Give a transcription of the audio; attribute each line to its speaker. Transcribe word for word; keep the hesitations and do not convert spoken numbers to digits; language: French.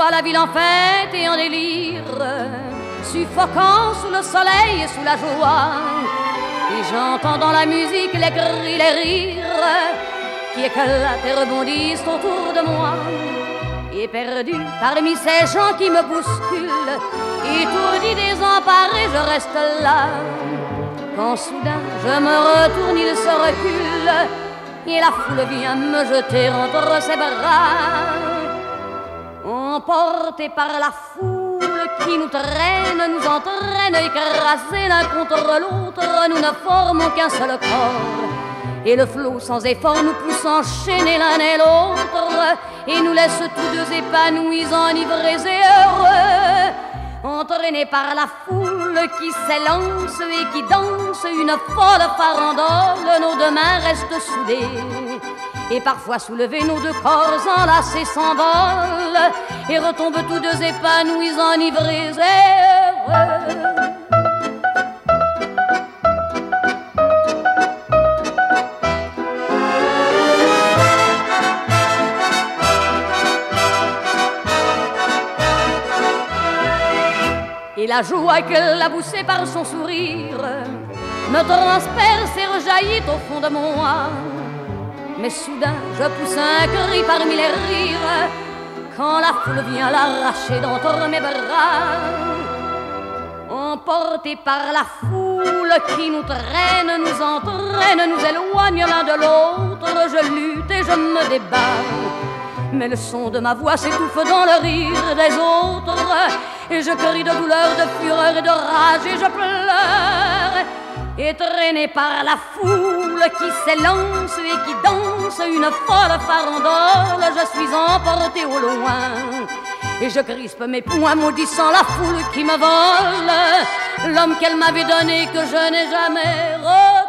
Speaker 1: vois la ville en fête et en délire, suffocant sous le soleil et sous la joie. Et j'entends dans la musique les cris, les rires qui éclatent et rebondissent autour de moi. Et perdu parmi ces gens qui me bousculent, étourdi, désemparé, je reste là. Quand soudain je me retourne, il se recule et la foule vient me jeter entre ses bras. Emportés par la foule qui nous traîne, nous entraîne, écrasés l'un contre l'autre, nous ne formons qu'un seul corps. Et le flot sans effort nous pousse enchaîner l'un et l'autre, et nous laisse tous deux épanouis, enivrés et heureux. Entraînés par la foule qui s'élance et qui danse une folle farandole, nos deux mains restent soudées. Et parfois soulevés, nos deux corps enlacés s'envolent et retombent tous deux épanouis, enivrés et heureux. Et la joie qu'elle a poussée par son sourire me transperce et rejaillit au fond de moi. Mais soudain je pousse un cri parmi les rires quand la foule vient l'arracher d'entre mes bras. Emportés par la foule qui nous traîne, nous entraîne, nous éloigne l'un de l'autre, je lutte et je me débat. Mais le son de ma voix s'étouffe dans le rire des autres, et je crie de douleur, de fureur et de rage, et je pleure. Et traîné par la foule qui s'élance et qui danse une folle farandole, je suis emporté au loin. Et je crispe mes poings maudissant la foule qui me vole l'homme qu'elle m'avait donné, que je n'ai jamais revu.